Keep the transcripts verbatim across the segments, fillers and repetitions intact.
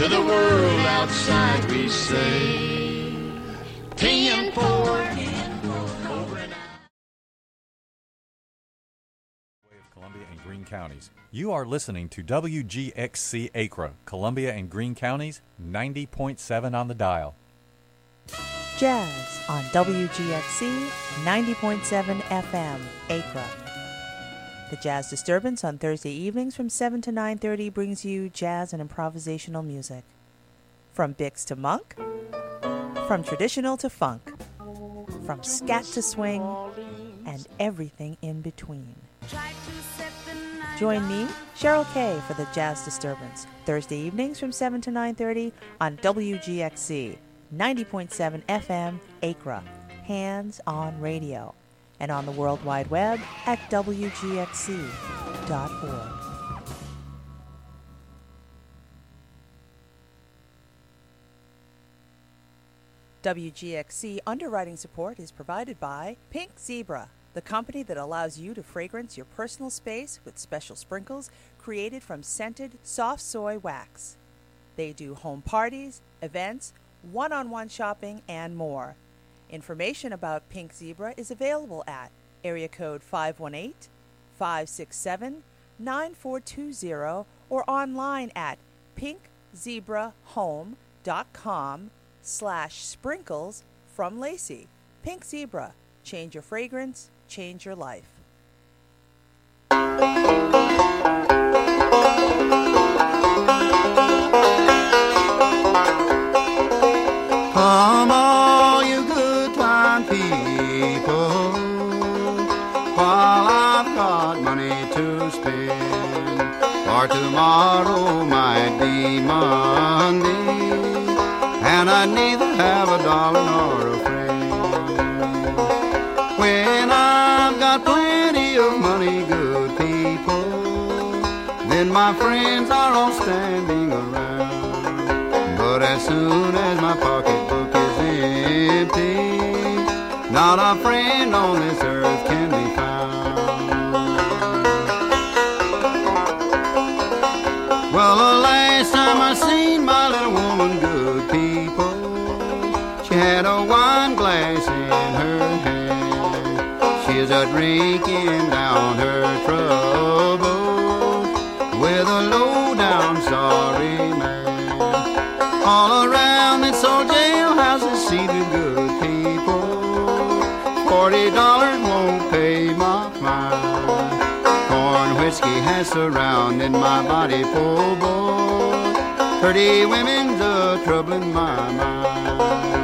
To the world outside we say, ten four. Columbia and Greene Counties. You are listening to W G X C Acra, Columbia and Greene Counties, ninety point seven on the dial. Jazz on W G X C, ninety point seven F M, Acra. The Jazz Disturbance on Thursday evenings from seven to nine thirty brings you jazz and improvisational music. From Bix to Monk, from traditional to funk, from scat to swing, and everything in between. Join me, Cheryl Kay, for the Jazz Disturbance, Thursday evenings from seven to nine thirty on W G X C, ninety point seven F M, Acra, Hands on Radio, and on the World Wide Web at W G X C dot org. W G X C underwriting support is provided by Pink Zebra, the company that allows you to fragrance your personal space with special sprinkles created from scented soft soy wax. They do home parties, events, one-on-one shopping, and more. Information about Pink Zebra is available at area code five one eight, five six seven, nine four two zero or online at pinkzebrahome dot com slash sprinkles from Lacey. Pink Zebra. Change your fragrance, change your life. Come all you good time people, while I've got money to spend, for tomorrow might be Monday, and I neither have a dollar nor a friend. When I've got plenty of money, good people, then my friends are all standing around. But as soon as my pocketbook is empty, not a friend on this earth can be found. Well, the last time I seen my little woman, good people, she had a wine glass in her hand. She's a drinking down her trouble with a low down sorry man. All around this old jailhouse is seated good people. Forty dollars won't pay my fine. Corn whiskey has surrounded my body, poor boy. Pretty women's a troubling my mind.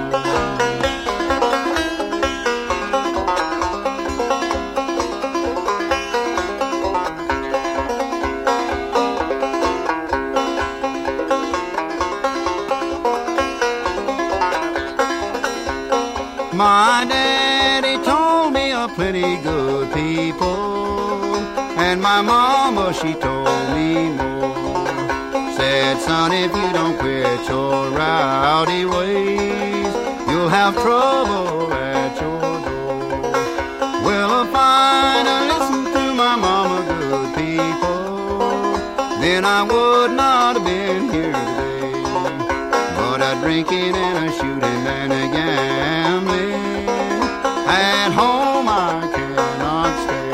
My daddy told me a plenty good people, and my mama, she told me more. Said, son, if you don't quit your rowdy ways, you'll have trouble at your door. Well, if I'd have listened to my mama, good people, then I would not have been here today. But a drinking and a shooting and a gambling, at home I cannot stay.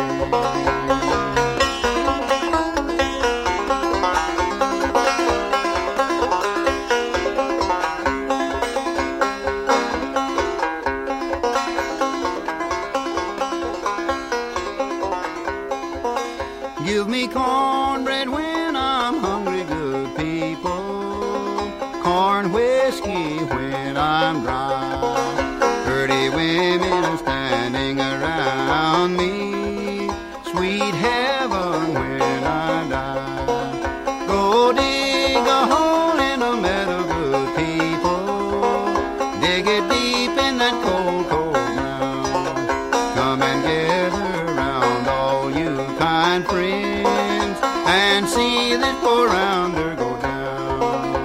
Give me cornbread when I'm hungry, good people, corn whiskey when I'm dry. Pretty women are standing around me, sweet heaven when I die. Go dig a hole in a meadow, good people, dig it deep in that cold, cold ground. Come and gather round all you kind friends and see this poor rounder go down.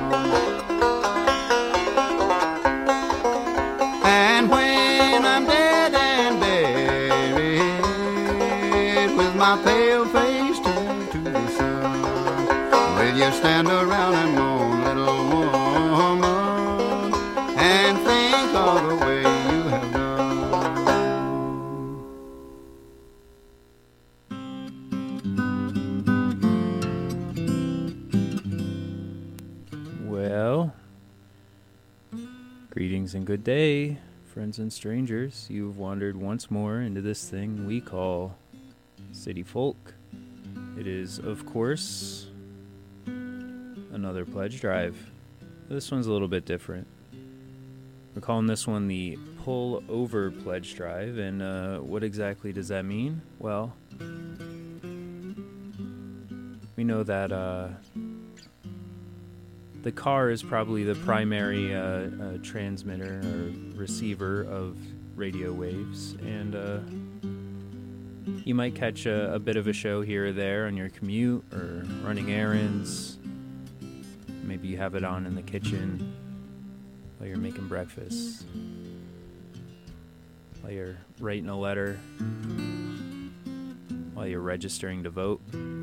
And when I'm dead and buried, with my pale face turned to the sun, will you stand around and moan, little woman? Greetings and good day, friends and strangers. You've wandered once more into this thing we call City Folk. It is, of course, another pledge drive. This one's a little bit different. We're calling this one the Pull Over Pledge Drive, and uh, what exactly does that mean? Well, we know that uh, the car is probably the primary uh, uh, transmitter or receiver of radio waves, and uh, you might catch a, a bit of a show here or there on your commute or running errands. Maybe you have it on in the kitchen while you're making breakfast, while you're writing a letter, while you're registering to vote.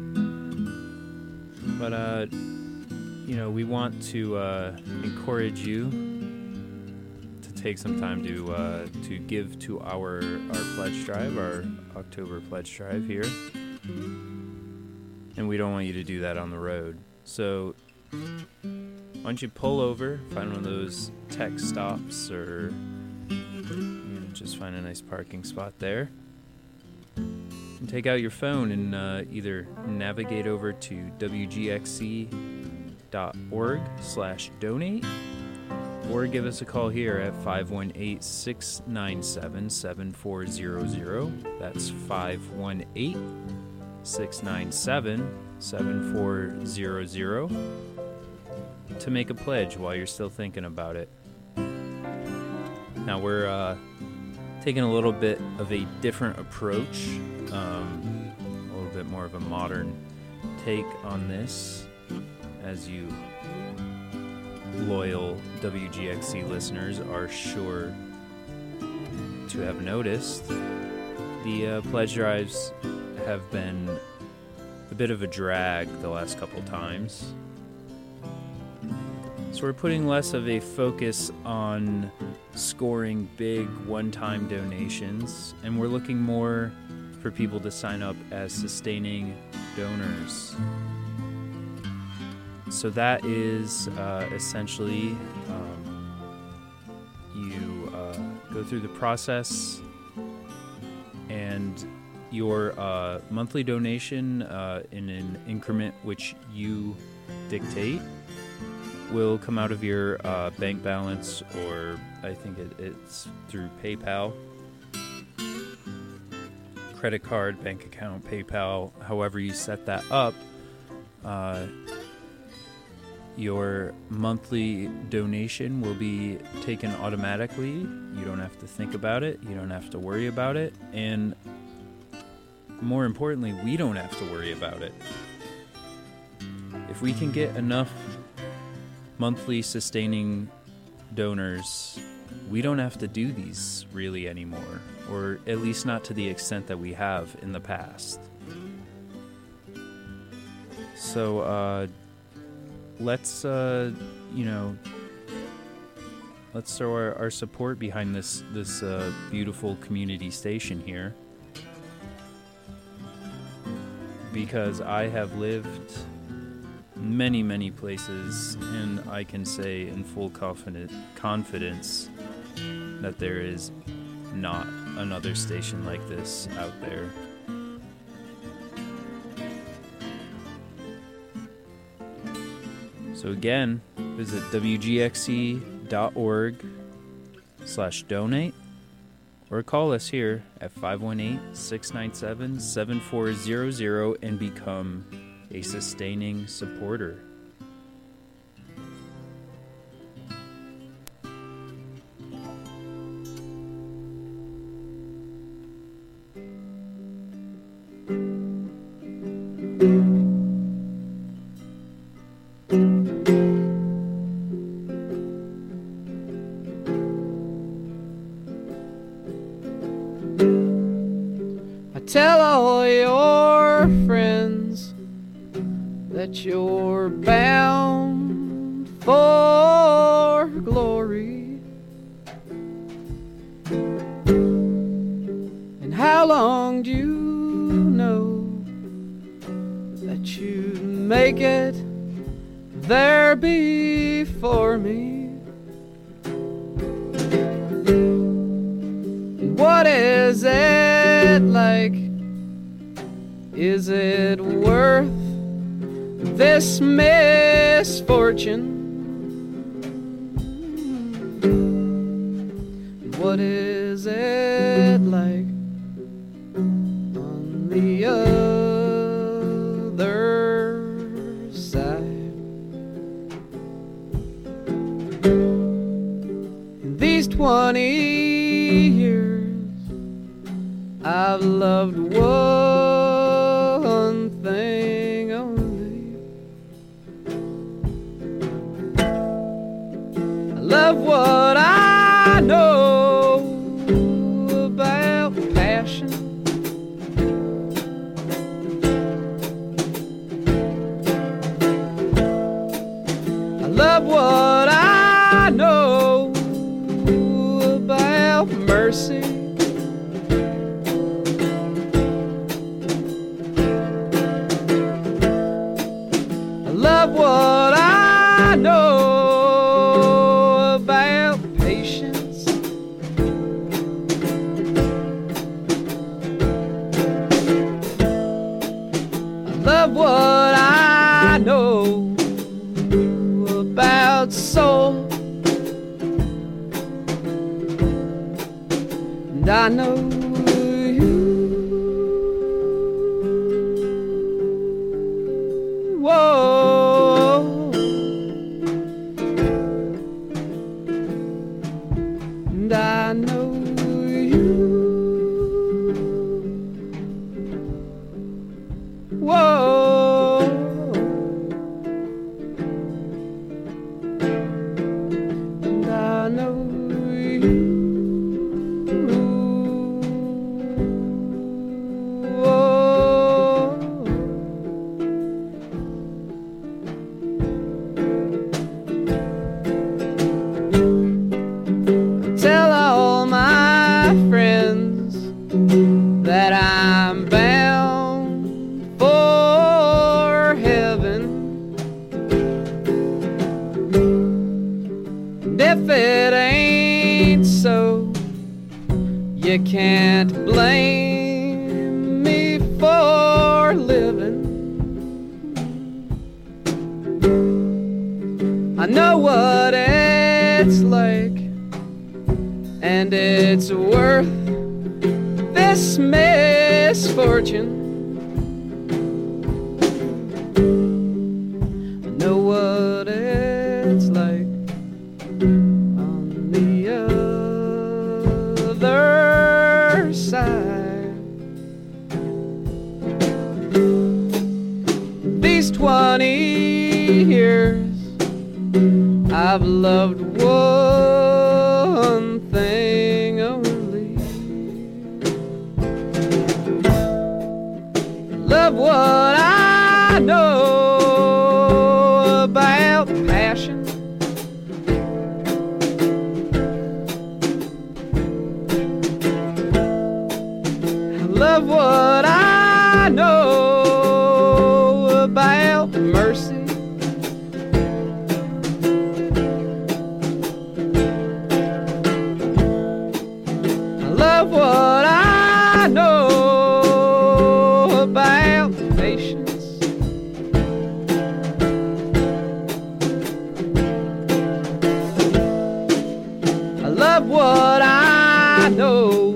But, uh, you know, we want to uh, encourage you to take some time to uh, to give to our, our pledge drive, our October pledge drive here. And we don't want you to do that on the road. So why don't you pull over, find one of those tech stops, or you know, just find a nice parking spot there. And take out your phone and uh, either navigate over to W G X C dot org slash donate, or give us a call here at five one eight, six nine seven, seven four zero zero. That's five one eight, six nine seven, seven four zero zero to make a pledge while you're still thinking about it. Now we're uh, taking a little bit of a different approach, um, a little bit more of a modern take on this. As you loyal W G X C listeners are sure to have noticed, the uh, pledge drives have been a bit of a drag the last couple times. So we're putting less of a focus on scoring big one-time donations, and we're looking more for people to sign up as sustaining donors. So that is uh, essentially um, you uh, go through the process, and your uh, monthly donation uh, in an increment which you dictate will come out of your uh, bank balance, or I think it, it's through PayPal, credit card, bank account, PayPal, however you set that up. Uh, Your monthly donation will be taken automatically. You don't have to think about it. You don't have to worry about it. And more importantly, we don't have to worry about it. If we can get enough monthly sustaining donors, we don't have to do these really anymore, or at least not to the extent that we have in the past. So, uh, let's, uh, you know, let's throw our, our support behind this, this uh, beautiful community station here. Because I have lived many, many places, and I can say in full confident, confidence that there is not another station like this out there. So again, visit W G X C dot org slash donate, or call us here at five one eight, six nine seven, seven four zero zero and become a sustaining supporter. Tell all your friends that you're bound for glory. And how long do you know that you'd make it there before me? it like? Is it worth this misfortune? What is it like on the other side? In these twenty years, I've loved one thing only. I love what I know about passion. I love what I know about mercy. I love what I know about patience. I love what I know about soul. And I know you. Whoa. And I know you. Whoa. And I know you. Tell all my friends that I'm bound for heaven. And if it ain't so, you can't blame me for living. I know what it's like, and it's worth this misfortune. I know what it's like on the other side. These twenty years, I've loved one thing only. Love what I know about passion. I love what I know about mercy. I love what I know about patience. I love what I know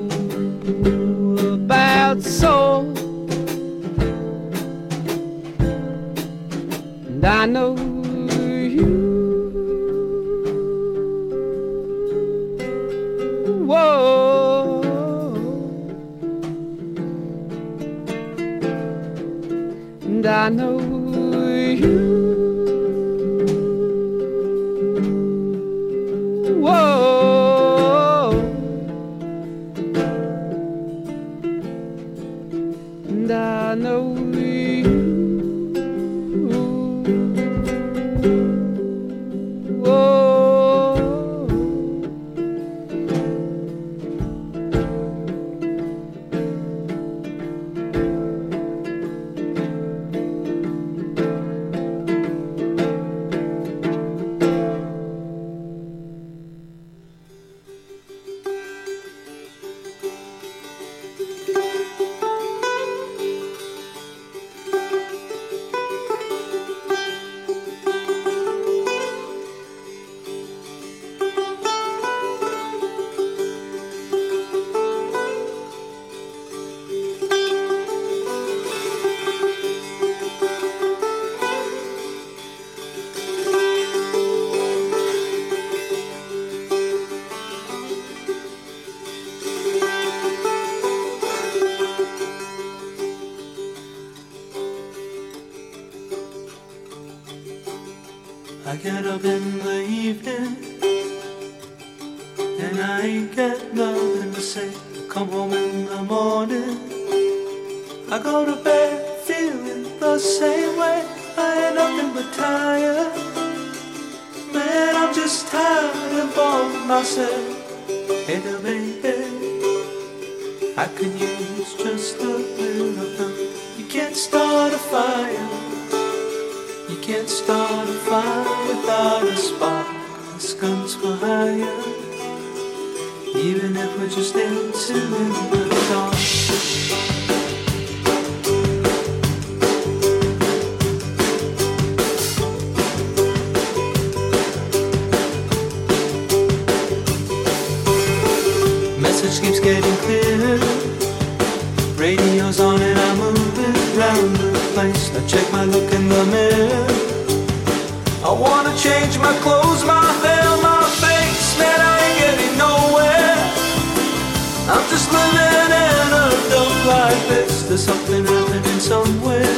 about soul. And I know you. Whoa. And I know you. Whoa. And I know you. Whoa. in the evening, and I ain't got nothing to say. Come home in the morning, I go to bed feeling the same way. I ain't nothing but tired, man, I'm just tired of all myself. Hey there, baby, I could use just a little of them. You can't start a fire, you can't start a fire without a spark. This gun's for hire, even if we're just dancing in the dark. Message keeps getting clearer, radio's on and I'm moving around the place. I check my look in the mirror, I wanna change my clothes, my hair, my face. Man, I ain't getting nowhere, I'm just living in a dump like this. There's something happening somewhere,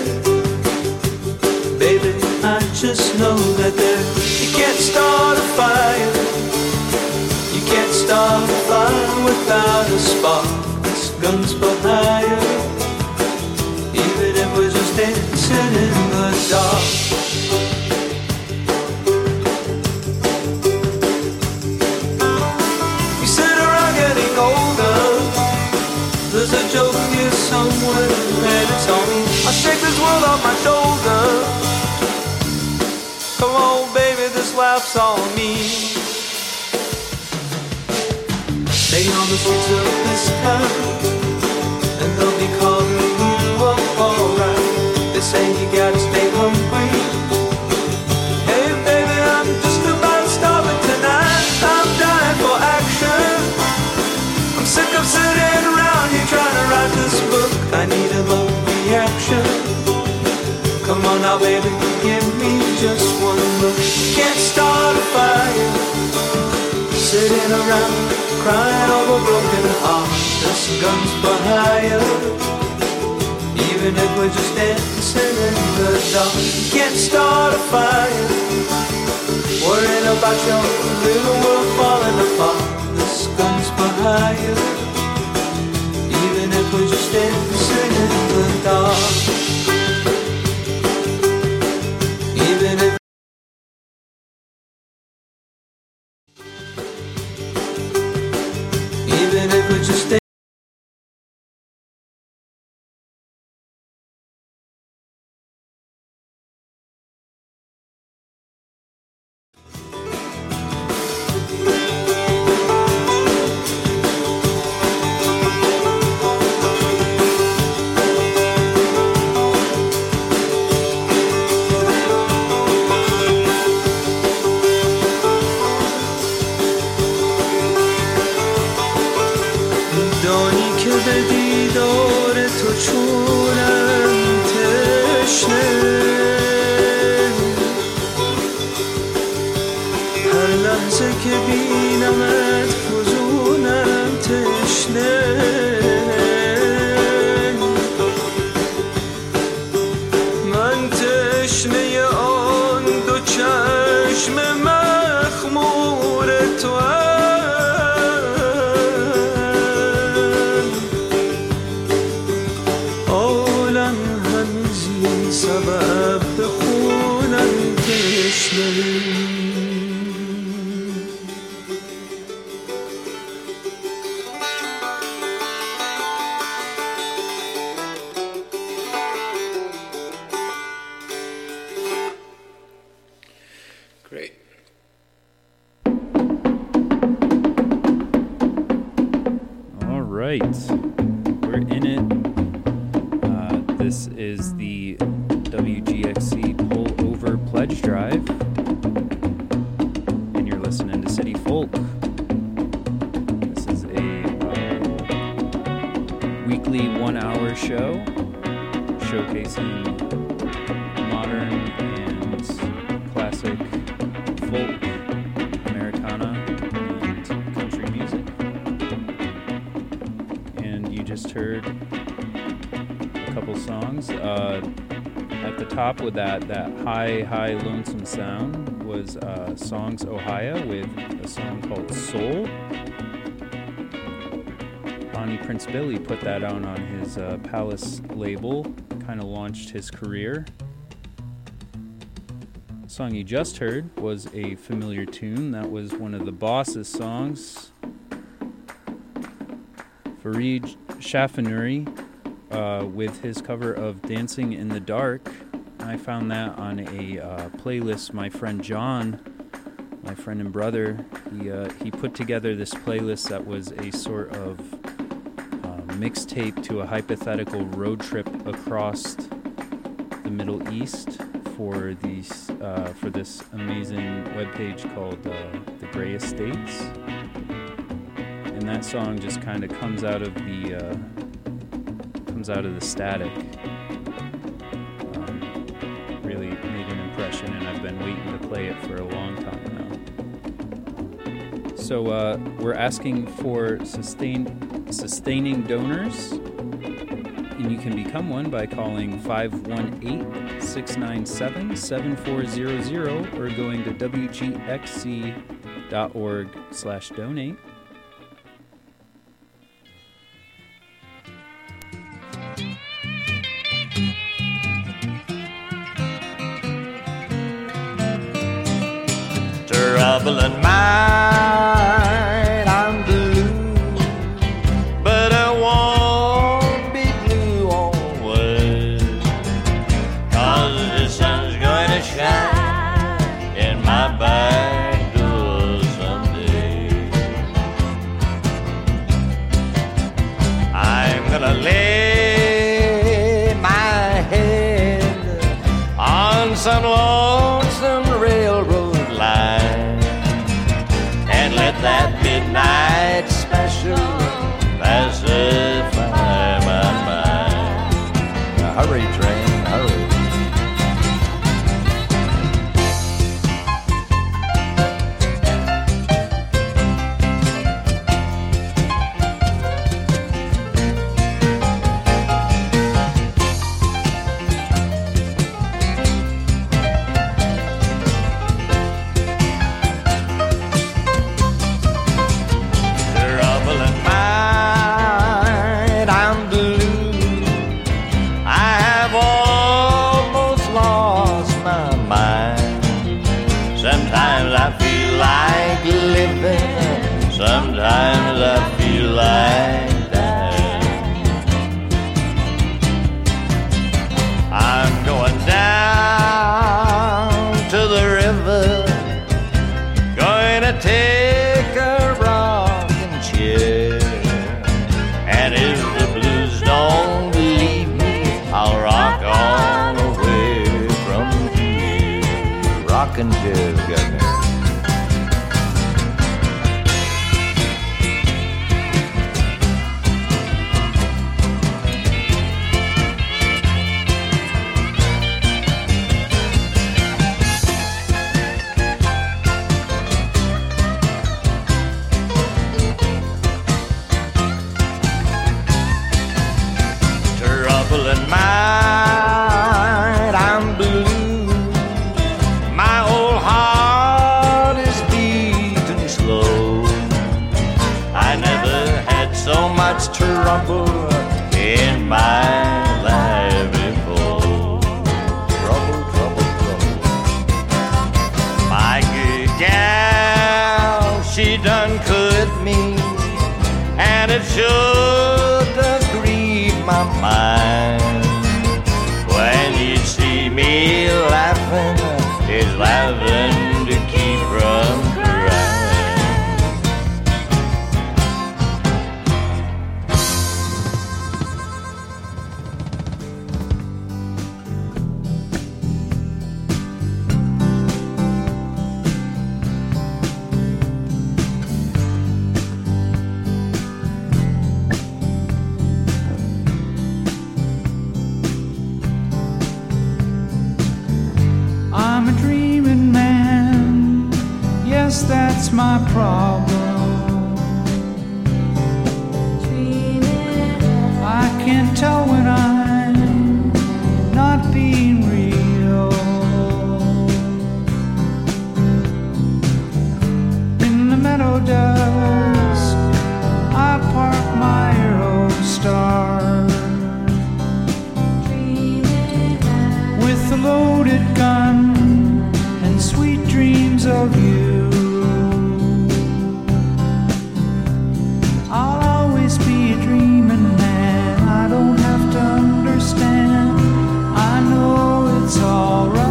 baby, I just know that there. You can't start a fire, you can't start a fire without a spark. This gun's for hire, even if we're just dancing in the dark. You sit around getting older, there's a joke here somewhere, and it's on me. I'll shake this world off my shoulder. Come on, baby, this laugh's on me. Stay on the streets of this town, and they'll be calling you up alright. They say you gotta stay hungry. Hey baby, I'm just about starving tonight. I'm dying for action, I'm sick of sitting around here trying to write this book. I need a love reaction. Come on now baby, give me just one look. Can't start a fire, sitting around crying over broken hearts. This gun's for hire, even if we're just dancing in the dark. You can't start a fire, worrying about your little world falling apart. This gun's for hire, even if we're just dancing in the dark. Even if Even if we're just stay. Great. All right. We're in it. Uh, this is the W G X C Pull Over Pledge Drive. And you're listening to City Folk. This is a uh, weekly one-hour show showcasing modern and classic folk, Americana, and country music. And you just heard a couple songs. Uh, at the top with that, that high, high lonesome sound was uh, Songs Ohio with a song called Soul. Bonnie Prince Billy put that out on his uh, Palace label, kind of launched his career. The song you just heard was a familiar tune. That was one of the Boss's songs. Fareed Shafanuri uh, with his cover of Dancing in the Dark. I found that on a uh, playlist my friend John, my friend and brother, he, uh, he put together this playlist that was a sort of uh, mixtape to a hypothetical road trip across the Middle East for these uh, for this amazing webpage called uh, The Grey Estates. And that song just kind of comes out of the uh, comes out of the static. Really made an impression, and I've been waiting to play it for a long time now. So uh, we're asking for sustain, sustaining donors, and you can become one by calling five one eight, six nine seven, seven four zero zero or going to W G X C dot org slash donate. Troubling mind, I'm blue, but I won't be blue always, 'cause the sun's going to shine in my back door someday. I'm gonna lay my head on some lonesome railroad line and let that midnight special pacify my mind. Now hurry, train, hurry. Troubling mind, I'm blue. I have almost lost my mind. Sometimes I feel like living, sometimes I feel like dying. I'm going down to the river, going to take a rocking chair, and if the blues don't leave me, I'll rock on away from here. Rockin' chair's got me. Troubling mind, I'm blue. My old heart is beating slow. I never had so much trouble in my life before. Trouble, trouble, trouble. My good gal, she done cut me, and it sure does grieve my mind. When you see me laughing, it's laughing to keep from crying. I'm a dreaming man, yes, that's my problem. I can't tell when I'm not being real. dusk, I park my Aerostar with a loaded gun and sweet dreams of you. I'll always be a dreaming man. I don't have to understand. I know it's alright.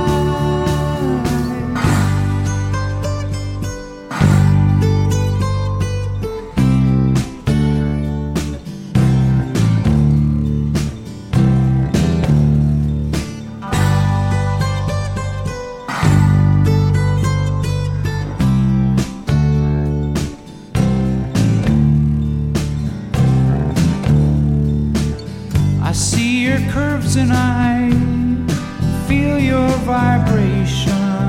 Curves and I feel your vibration.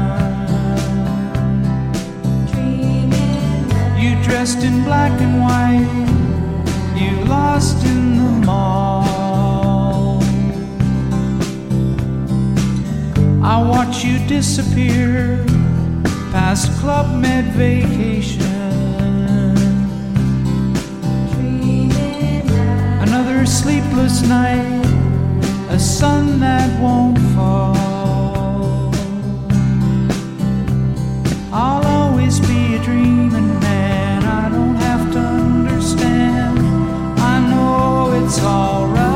You dressed in black and white, you lost in the mall. I watch you disappear past Club Med Vacation. Another sleepless night, a sun that won't fall. I'll always be a dreaming man. I don't have to understand. I know it's alright.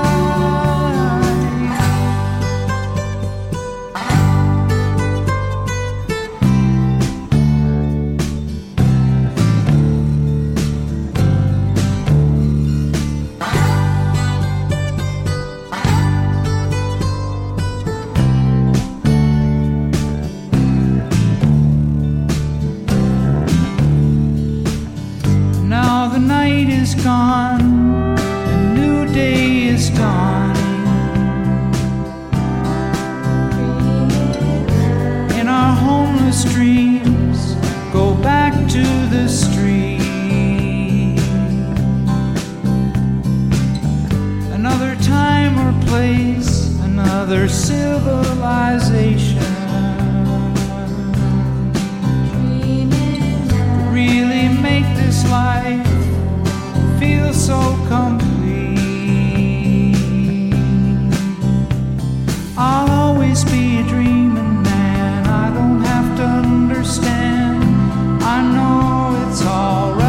Gone, a new day is dawning. In our homeless dreams, go back to the street. Another time or place, another civilization. Really make this life feel so complete. I'll always be a dreaming man. I don't have to understand. I know it's alright.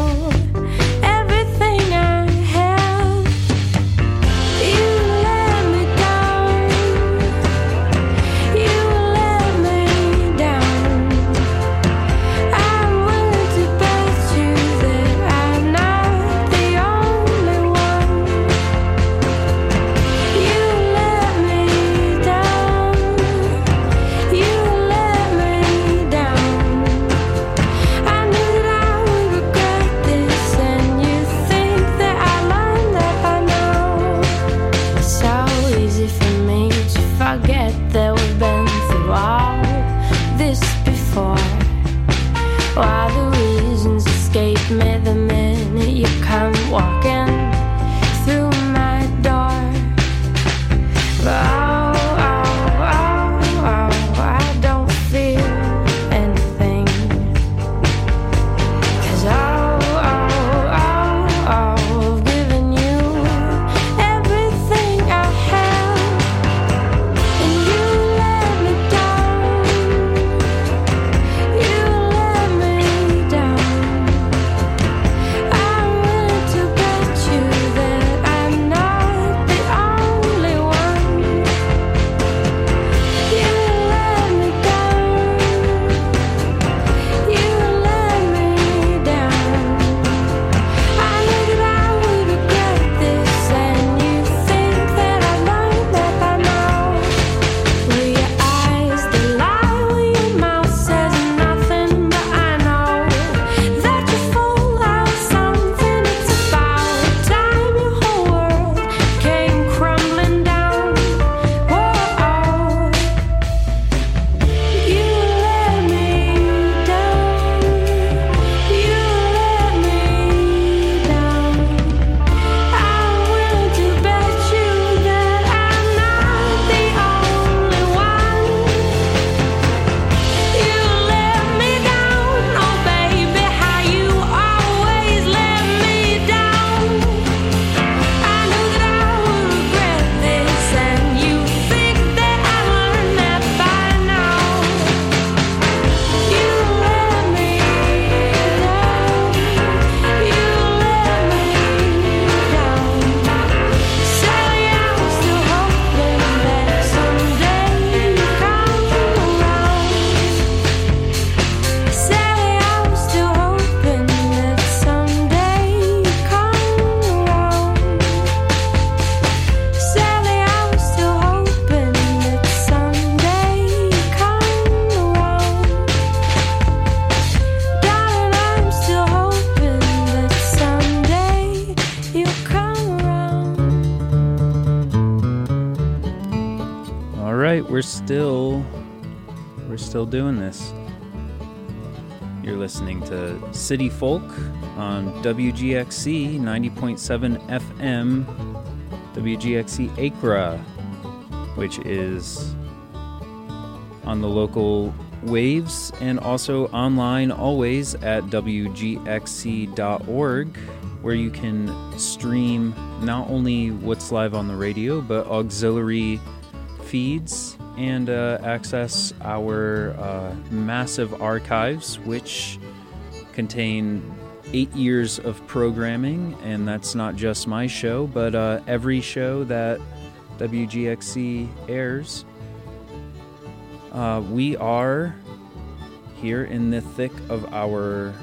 Let right, we're still we're still doing this. You're listening to City Folk on W G X C ninety point seven F M, W G X C Acra, which is on the local waves and also online always at W G X C dot org, where you can stream not only what's live on the radio, but auxiliary feeds and uh, access our uh, massive archives, which contain eight years of programming. And that's not just my show, but uh, every show that W G X C airs. Uh, we are here in the thick of our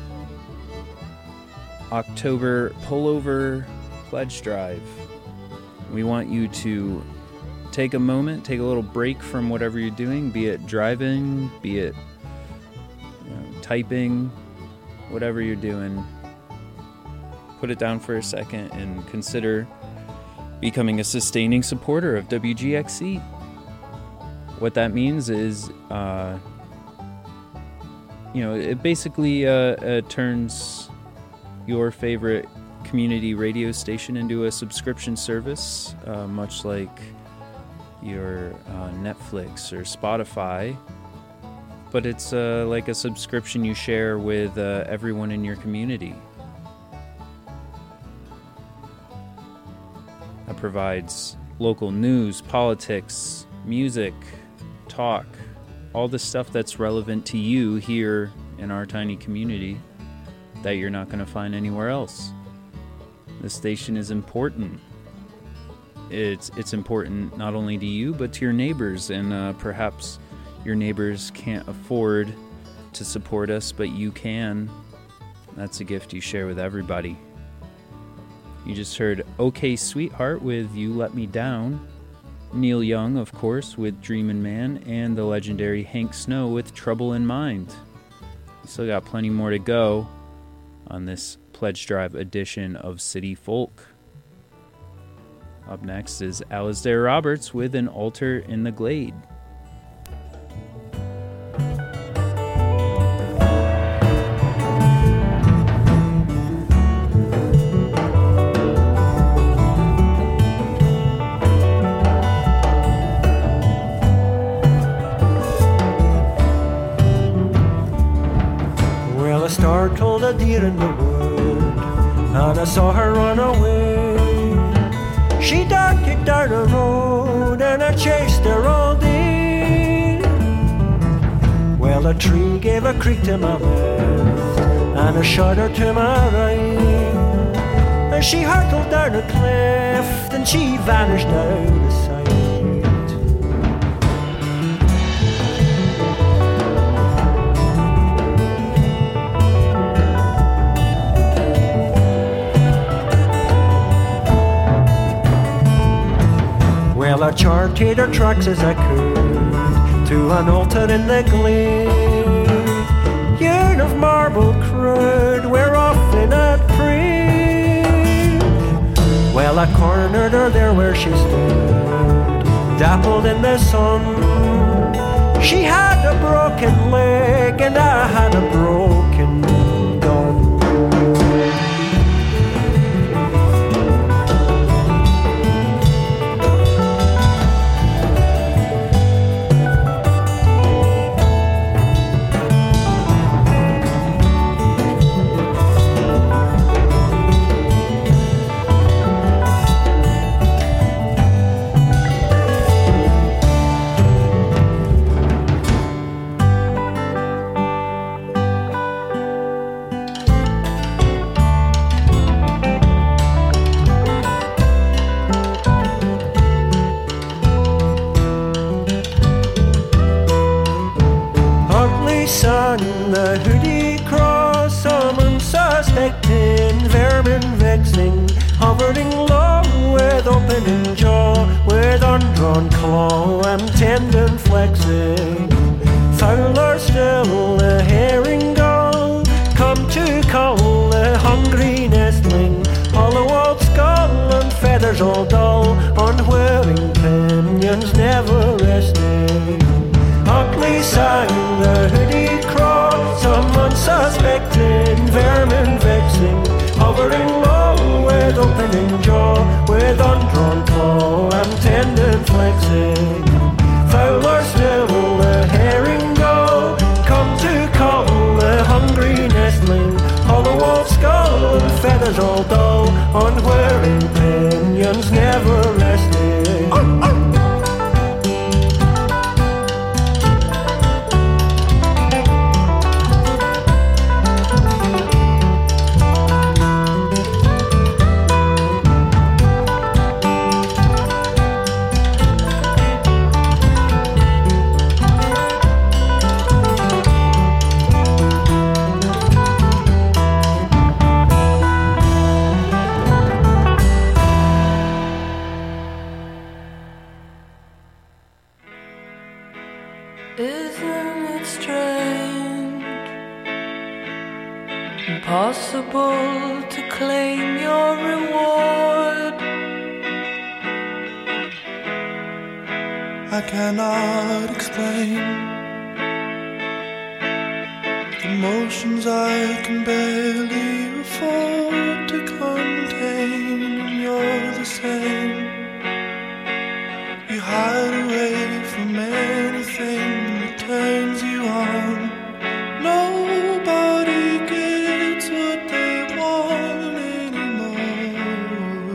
October Pullover Pledge Drive. We want you to take a moment, take a little break from whatever you're doing, be it driving, be it you know, typing, whatever you're doing. Put it down for a second and consider becoming a sustaining supporter of W G X C. What that means is, uh, you know, it basically uh, uh, turns your favorite community radio station into a subscription service, uh, much like your uh, Netflix or Spotify, but it's uh, like a subscription you share with uh, everyone in your community. That provides local news, politics, music, talk, all the stuff that's relevant to you here in our tiny community that you're not going to find anywhere else. This station is important. It's it's important not only to you, but to your neighbors, and uh, perhaps your neighbors can't afford to support us, but you can. That's a gift you share with everybody. You just heard OK Sweetheart with You Let Me Down, Neil Young, of course, with Dreamin' Man, and the legendary Hank Snow with Trouble in Mind. We still got plenty more to go on this Pledge Drive edition of City Folk. Up next is Alasdair Roberts with An Altar in the Glade. Well, a star told a deer in the wood, and I saw her run away. She dog kicked down the road, and I chased her all day. Well, a tree gave a creak to my left, and a shudder to my right. And she hurtled down a cliff, then she vanished out of sight. Well, I charted her tracks as I could to an altar in the glade. Yearn of marble crude, where often I'd prayed. Well, I cornered her there where she stood, dappled in the sun. She had a broken leg and I had a broken gun. The hoodie cross, some unsuspecting vermin vexing, hovering low with opening jaw, with undrawn claw and tendon flexing. Fouler still, the herring gull, come to call the hungry nestling, hollow-walled skull and feathers all dull, unwilling pinions never resting. sang the hoodie craw, some unsuspecting vermin vexing, hovering low with opening jaw, with undrawn claw and tendon flexing. Fowler still the herring go, come to call the hungry nestling, hollow walled skull and feathers all dull, on whirring pinions never resting. Oh, oh. Isn't it strange, impossible to claim your reward? I cannot explain emotions I can barely afford to contain, and you're the same. You hide away from anything that turns you on. Nobody gets what they want anymore.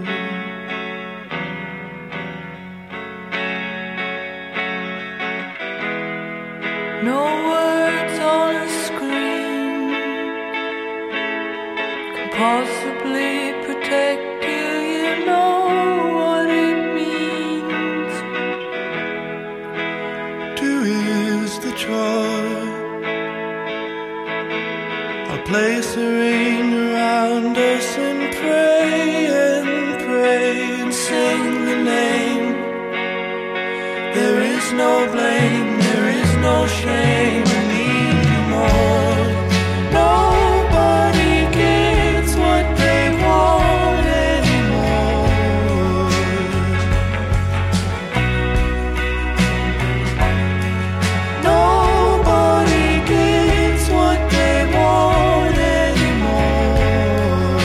No words on a screen can possibly protect you, you know what it means. Two is the joy. I'll place a ring around us and pray and pray and sing the name. There is no blame, there is no shame anymore. Nobody gets what they want anymore. Nobody gets what they want anymore.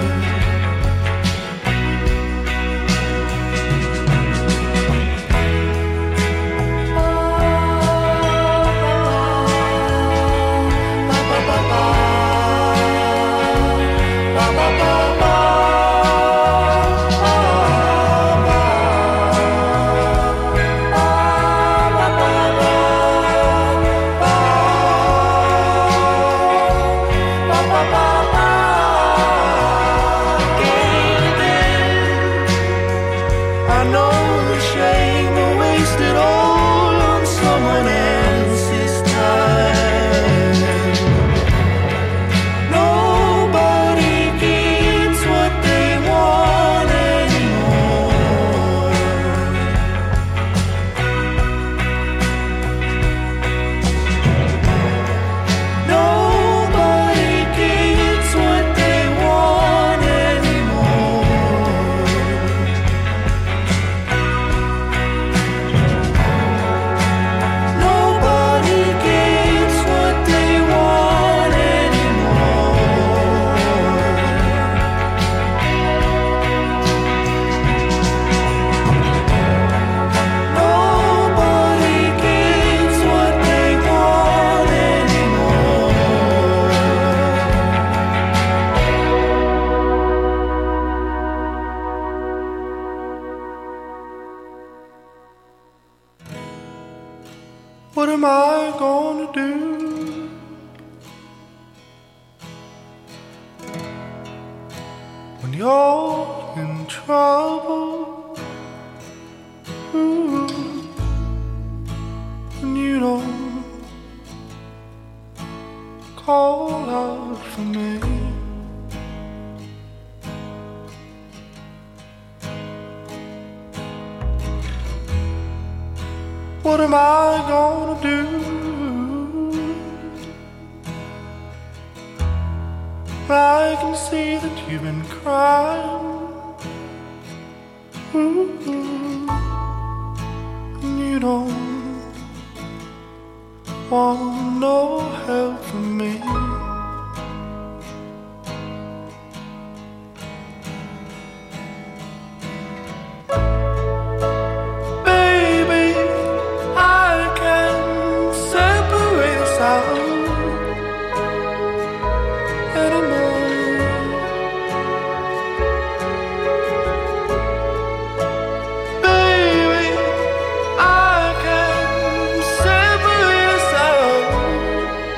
I know the shame I wasted all on someone else's time. Nobody gets what they want anymore. Nobody gets what they want anymore. Nobody gets what they want anymore. Nobody gets what they want anymore. What am I gonna do when you're in trouble? Ooh, when you don't call out for me. What am I gonna do? I can see that you've been crying. Ooh, and you don't want no help from me. Baby, I can't separate us out anymore. Baby, I can't separate us out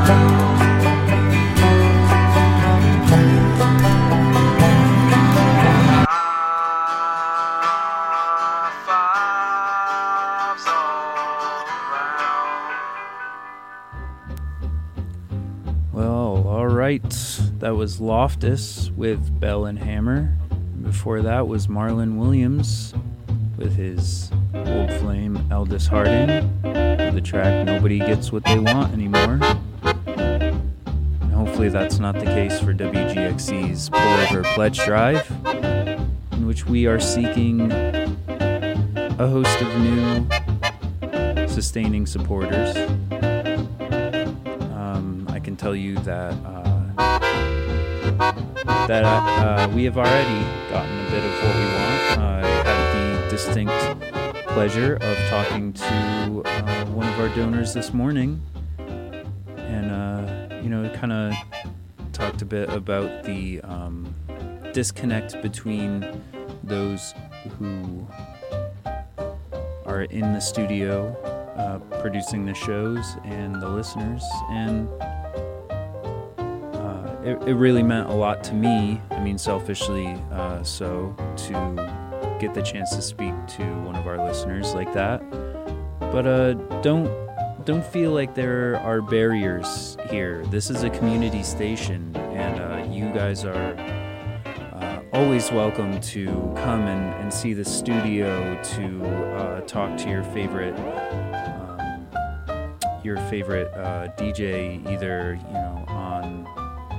That was Loftus with Bell and Hammer. Before that was Marlon Williams with his Old Flame Aldous Harding, the track Nobody Gets What They Want Anymore. And hopefully that's not the case for W G X C's Pullover Pledge Drive, in which we are seeking a host of new sustaining supporters. Um, I can tell you that uh, that uh, we have already gotten a bit of what we want. Uh, I had the distinct pleasure of talking to uh, one of our donors this morning, and uh, you know, kind of talked a bit about the um, disconnect between those who are in the studio uh, producing the shows and the listeners, and It, it really meant a lot to me, I mean selfishly uh, so, to get the chance to speak to one of our listeners like that. But uh, don't don't feel like there are barriers here. This is a community station, and uh, you guys are uh, always welcome to come and, and see the studio, to uh, talk to your favorite um, your favorite uh, D J, either you know on.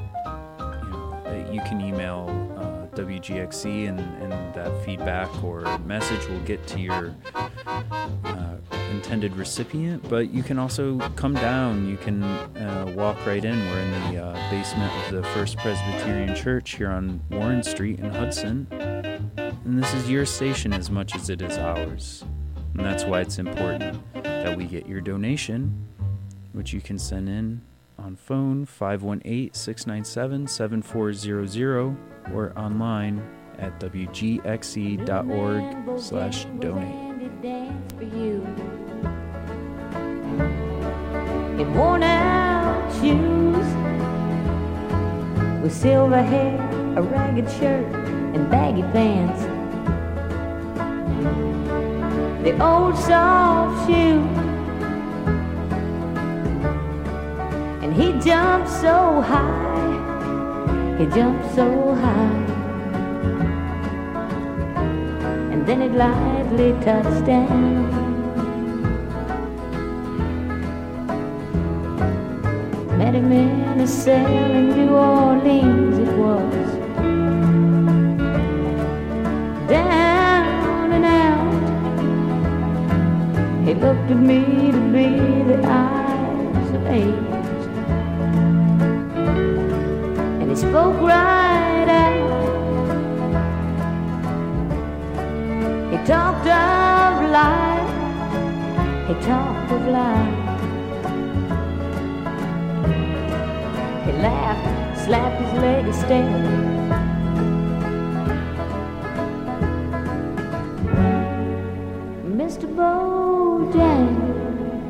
You can email uh, W G X C, and, and that feedback or message will get to your uh, intended recipient. But you can also come down. You can uh, walk right in. We're in the uh, basement of the First Presbyterian Church here on Warren Street in Hudson. And this is your station as much as it is ours. And that's why it's important that we get your donation, which you can send in on phone five one eight, six nine seven, seven four zero zero or online at w g x c dot org slash donate. In worn out shoes, with silver hair, a ragged shirt, and baggy pants. The old soft shoe. He jumped so high, he jumped so high, and then it lightly touched down. Met him in a cell in New Orleans it was, down and out. He looked at me to be the eyes of age. Spoke right out. He talked of life. He talked of life. He laughed, slapped his leg a step. Mister Bojangles,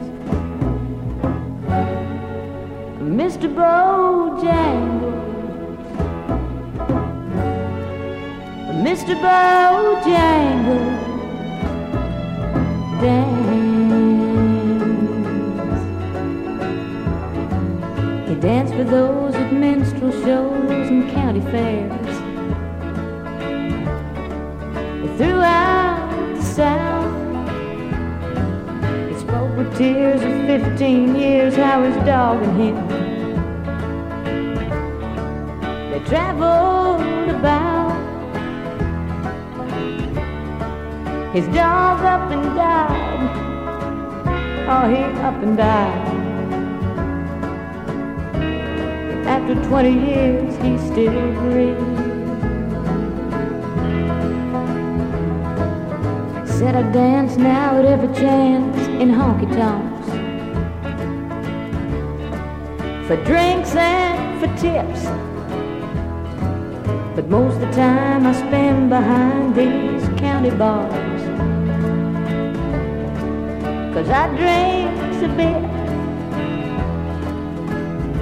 Mister Bojangles, Mister Bojangles, dance. He danced for those at minstrel shows and county fairs. Throughout the South, he spoke with tears of fifteen years how his dog and him, they traveled about. His dog up and died. Oh, he up and died. After twenty years, he still breathes. Said I dance now at every chance in honky-tonks, for drinks and for tips. But most of the time I spend behind these county bars, 'cause I drinks a bit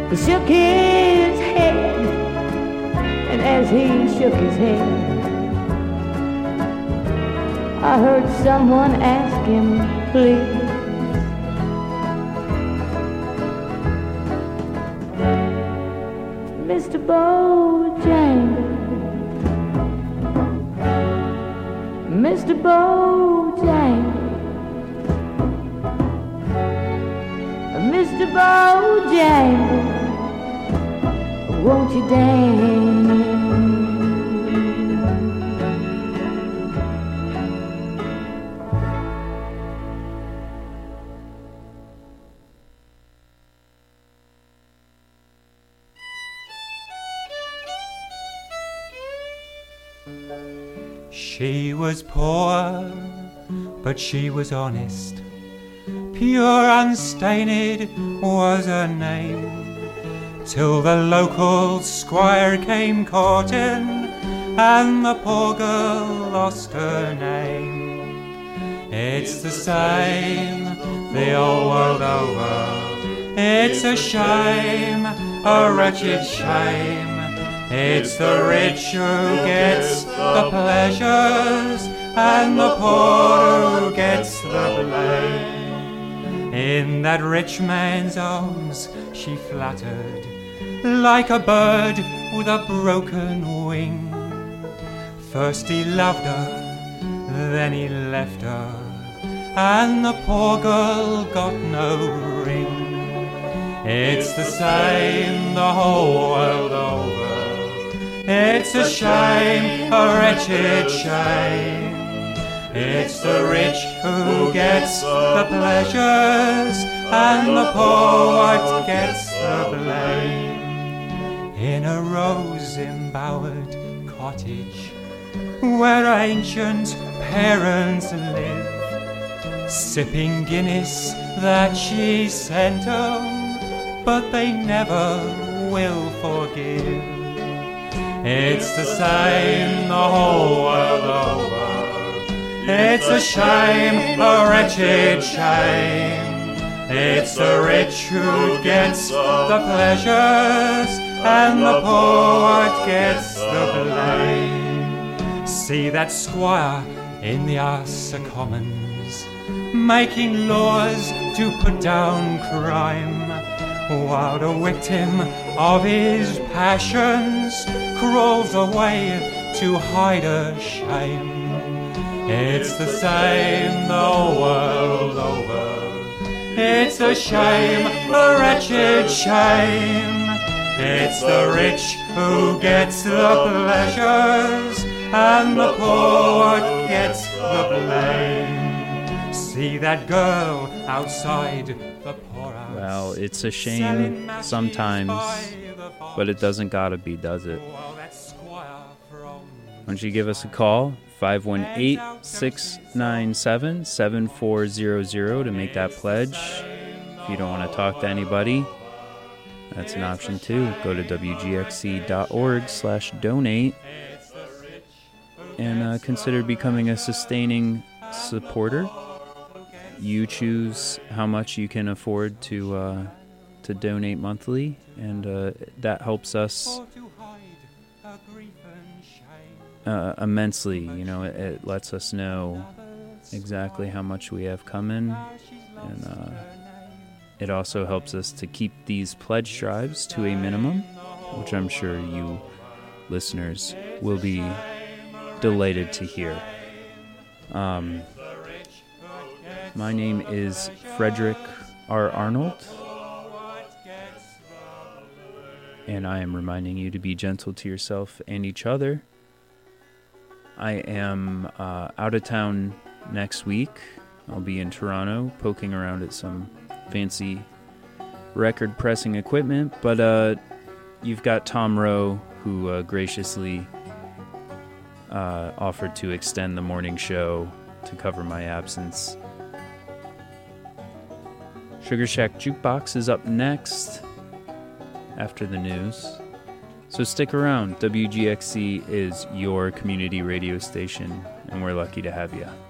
He shook his head, and as he shook his head, I heard someone ask him, please. Mister Bojangles, Mister Bojangles, Mister Bojangles, won't you dance? She was poor, but she was honest. Pure unstained was her name, till the local squire came courting, and the poor girl lost her name. It's the same the old world over. It's a shame, a wretched shame. It's the rich who gets the pleasures, and the poor who gets the blame. In that rich man's arms she fluttered, like a bird with a broken wing. First he loved her, then he left her, and the poor girl got no ring. It's the same the whole world over. It's a shame, a wretched shame. It's the rich who gets the pleasures, and the poor gets the blame. In a rose-embowered cottage, where ancient parents live, sipping Guinness that she sent 'em, but they never will forgive. It's the same the whole world over. It's a shame, a wretched shame. It's the rich who gets the pleasures, and the poor gets the blame. See that squire in the House of Commons, making laws to put down crime, while the victim of his passions crawls away to hide her shame. It's the same the world over. It's a shame, a wretched shame. It's the rich who gets the pleasures, and the poor gets the blame. See that girl outside the poorhouse. Well, it's a shame sometimes, but it doesn't gotta be, does it? Why don't you give us a call, five one eight, six nine seven, seven four zero zero, to make that pledge. If you don't want to talk to anybody, that's an option too. Go to W G X C dot org slash donate and uh, consider becoming a sustaining supporter. You choose how much you can afford to uh, to donate monthly, and uh, that helps us uh, immensely. You know, it, it lets us know exactly how much we have coming, and uh, it also helps us to keep these pledge drives to a minimum, which I'm sure you listeners will be delighted to hear. Um, my name is Frederick R. Arnold, and I am reminding you to be gentle to yourself and each other. I am uh, out of town next week. I'll be in Toronto poking around at some fancy record pressing equipment, but uh, you've got Tom Rowe, who uh, graciously uh, offered to extend the morning show to cover my absence. Sugar Shack Jukebox is up next after the news, so stick around. W G X C is your community radio station, and we're lucky to have you.